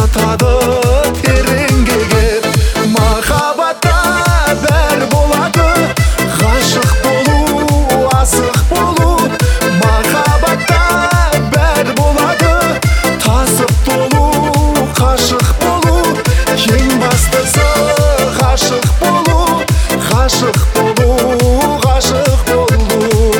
батады тереңге кеп. Махаббатта бәр болады, ғашық болу, асық болу. Махаббатта бәр болады, тасып толу, қашық болу. Ең бастысы ғашық болу, ғашық болу, ғашық болу.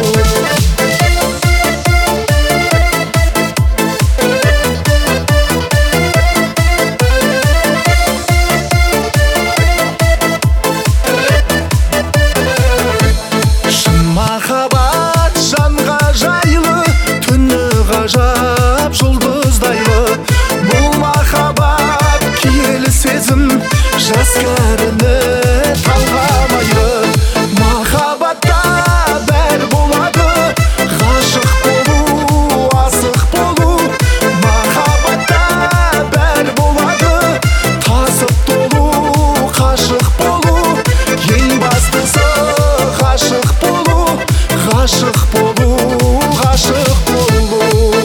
Махаббат жанға жайлы, түні ғажап жұлдыздайлы. Бұл махаббат киелі сезім, жас кәріні талғамайды. Махаббатта бәр болады, ғашық болу, асық болу. Махаббатта бәр болады, тасып толу, қашық болу. Ең бастысы ғашық болу, ғашық болу, ғашық болу.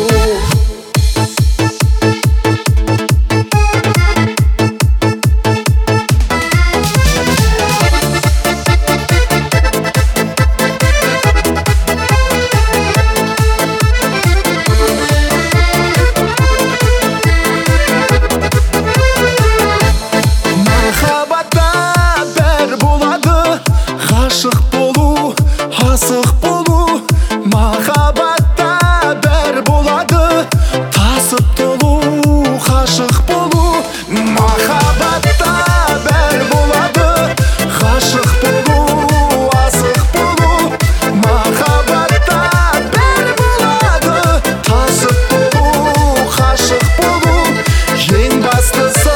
Махаббатта бәр болады, ғашық болу, асық болу. Махаббатта бәр болады, тасып толу, қашық болу. Махаббатта бәр болады, ғашық болу, асық болу. Махаббатта бәр болады, тасып толу, қашық болу. Ең бастысы